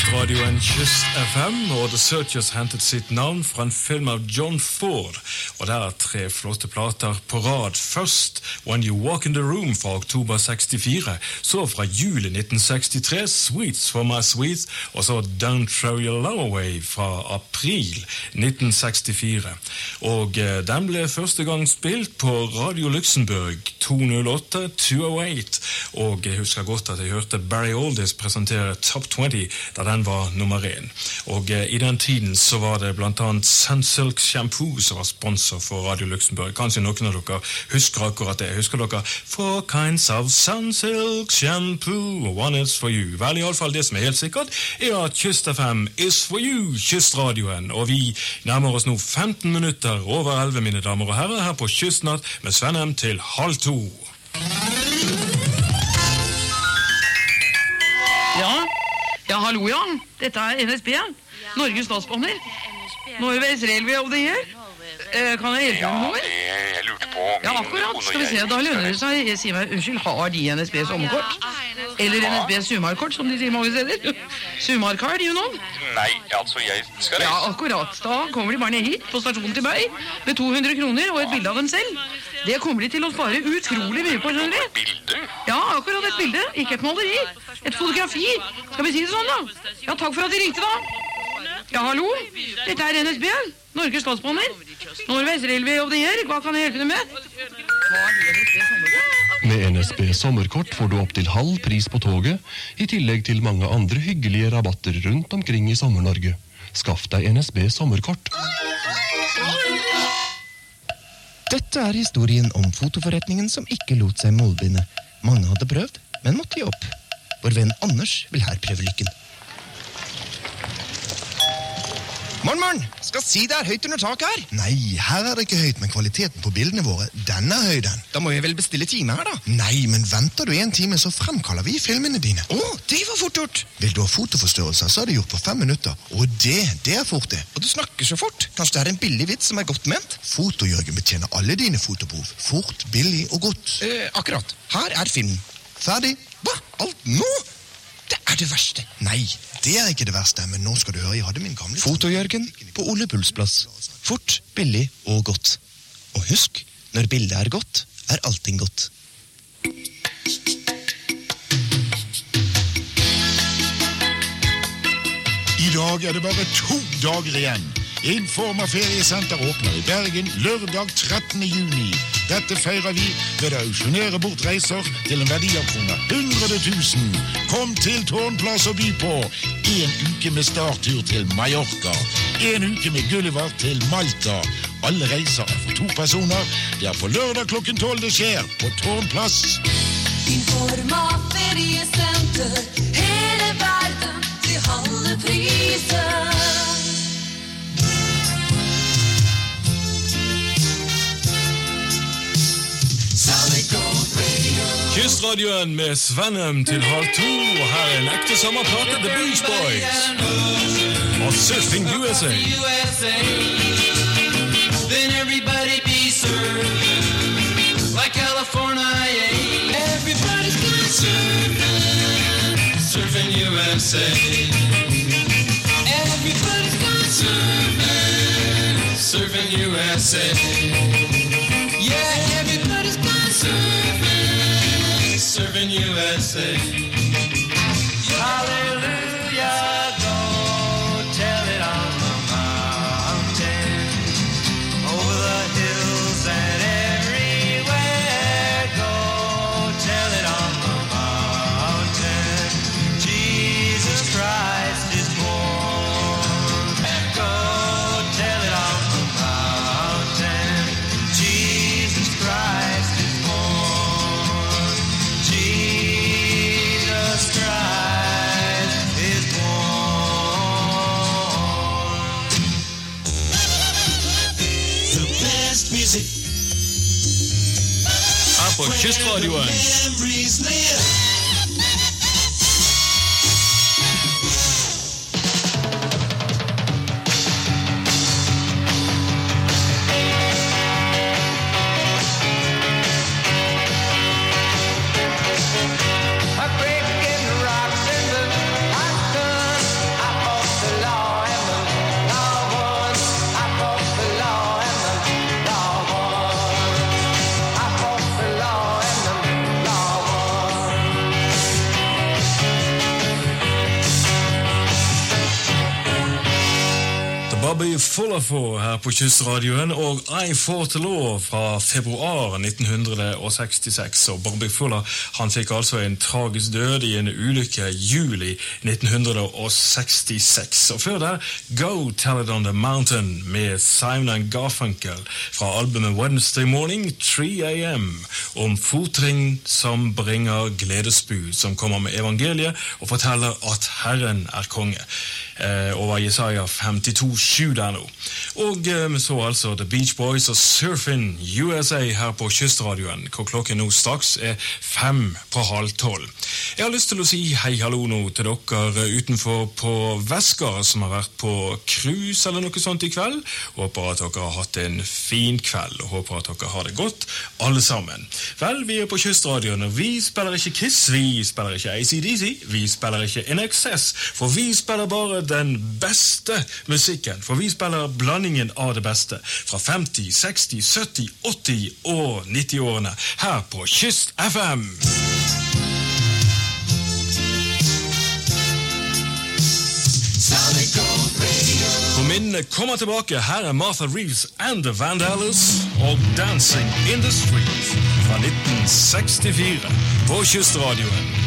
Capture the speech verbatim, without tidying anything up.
Kystradioen Kyst F M, og The Searchers hentet sitt navn fra en film av John Ford, og der er tre flotte plater på rad. Først When You Walk in the Room fra oktober sekstifire, så fra juli nitten sekstitre Sweets for My Sweets, og så Don't Throw Your Love Away fra april nitten sekstifire. Og eh, den ble første gang spilt på Radio Luxembourg to null åtte to oh eight, og jeg husker godt at jeg hørte Barry Aldiss presentere Top twenty da den var nummer én. Og eh, i den tiden så var det blant annet Sunsilk Shampoo som var sponsor for Radio Luxembourg. Kanskje noen av dere husker akkurat det. Husker dere Four kinds of Sunsilk Shampoo, one is for you. Vel, i alle fall det som er helt sikkert er at Kyst F M is for you, Kystradioen. Og vi nærmer oss nå femten minutter over elleve, mine damer og herrer, her på Kystnatt med Svennem til halv to. Ja, ja, hallo, ja. Dette er N S B, Norges Statsbaner. Norway's Railway of the Year. Eh, kan jeg hjelpe med noe? Ja, jeg lurte på om... Ja, akkurat. Skal vi se, da lønner det seg. Jeg sier meg, unnskyld, har de N S B sommerkort? Eller N S B Sumarkort, som de sier mange steder? Sumarkart, you know? Nei, altså, jeg skal reise. Ja, akkurat. Da kommer de bare ned hit, på stasjonen til meg, med to hundre kroner og et bilde av dem selv. Det kommer de til å spare utrolig mye på, skjønner du? Bilde? Ja, akkurat et bilde. Ikke et maleri. Et fotografi. Skal vi si det sånn, da? Ja, takk for at de ringte, da. Ja, hallo? Dette er N S B, Norges Statsbaner. Norway's Railway of the Year. Hva kan jeg hjelpe deg med? Med N S B sommerkort får du opp til halv pris på toget, i tillegg til mange andre hyggelige rabatter rundt omkring i Sommer-Norge. Skaff deg N S B sommerkort. Dette er historien om fotoforretningen som ikke lot seg målbinde. Mange hadde prøvd, men måtte gi opp. Vår venn Anders vil her prøve lykken. Morgen, morgen! Skal si det er høyt under tak her. Nei, her er det ikke høyt, men kvaliteten på bildene våre, den er høy, den. Da må jeg vel bestille time her, da. Nei, men venter du en time, så fremkaller vi filmene dine. Åh, det var fort gjort. Vil du ha fotoforstørrelser, så er det gjort på fem minutter. Og det, det er fort det. Og du snakker så fort. Kanskje det er en billig vits som er godt ment? Fotojørgen betjener alle dine fotobehov. Fort, billig og godt. Eh, akkurat. Her er filmen. Ferdig. Hva? Alt nå? Det er det verste. Nei, det er ikke det verste, men nå skal du høre, jeg hadde min gamle... Fotojørgen på Ole Bulls plass. Fort, billig og godt. Og husk, når bildet er godt, er allting godt. I dag er det bare to dager igjen. Informa feriesenter åpner i Bergen lørdag trettende juni. Dette feirer vi ved å auksjonere bort reiser til en verdi av kroner hundre tusen. Kom til Tårnplass og by på en uke med starttur til Mallorca. En uke med Gulliver til Malta. Alle reiser er for to personer. Det er på lørdag klokken tolv det skjer på Tårnplass. Informa feriesenter, hele verden til halve prisen. Kystradioen med Svennem til halv to, og her er en ekte sommerplate, The Beach Boys og Surfing U S A. Then everybody be served like California. Everybody's gonna surf, surfing U S A. Everybody's gonna surf, surfing U S A. Yeah, everybody's gonna surf, surfing U S A. Hallelujah, go tell it on the mountain, over the hills and everywhere. Go tell it on the mountain, Jesus Christ is born. Go tell it on the mountain, Jesus Christ is born. Jesus Christ is born. The best music. Her på Kystradioen. Memories live. I break in the rocks in the hot sun. I Bobby Fuller for her på Kystradioen, og I Fought the Law fra februar nitten sekstiseks. Og Bobby Fuller, han fikk altså en tragisk død i en ulykke juli nitten sekstiseks. Og før der, Go Tell It On The Mountain med Simon and Garfunkel fra albumet Wednesday Morning, tre a m, om fotring som bringer gledesbud, som kommer med evangeliet og forteller at Herren er konge. Eh, over Jesaja femtito sju der nå. Og eh, så altså The Beach Boys og Surfin' U S A her på Kystradioen, hvor klokken nå straks er fem på halv tolv. Jeg har lyst til å si hei hallo nå til dere utenfor på Vesker som har vært på cruise eller noe sånt i kveld. Håper at dere har hatt en fin kveld, og håper at dere har det godt alle sammen. Vel, vi er på Kystradioen, og vi spiller ikke Kiss, vi spiller ikke A C D C, vi spiller ikke In Excess, for vi spiller bare den beste musikken, for vi spiller blandingen av det beste fra femti, seksti, sytti, åtti og nitti årene her på Kyst F M. For minnene kommer tilbake. Her er Martha Reeves and the Vandellas og Dancing in the Street fra nitten sekstifire på Kystradioen.